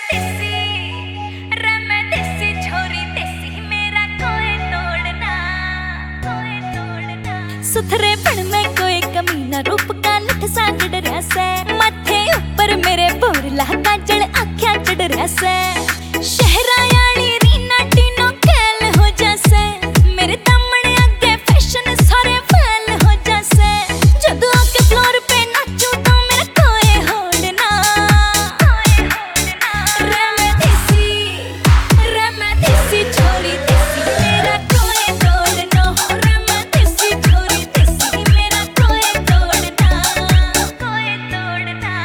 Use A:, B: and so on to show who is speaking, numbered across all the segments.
A: सुथरे पण में कोई कमी ना, रूप का लठ सा डरिया से, माथे ऊपर मेरे बोरला काजल आँखियां चढ़रिया से, शहरायाली रीना टीनो खेल हो जासे, मेरे दामन आगे फैशन सारे फैल हो जासे, जब आके फ्लोर पे नाचूं तो मेरा कोई होड़ ना, रे मैं देसी छोरी देसी, मेरा कोई तोड़ ना हो, रे मैं देसी छोरी देसी, मेरा कोई तोड़ ना, कोई तोड़ ना।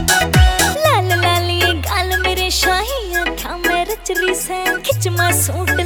A: लाल लाल ये गाल मेरे शाही आँखां में रच रही से, खिंच मैं सूट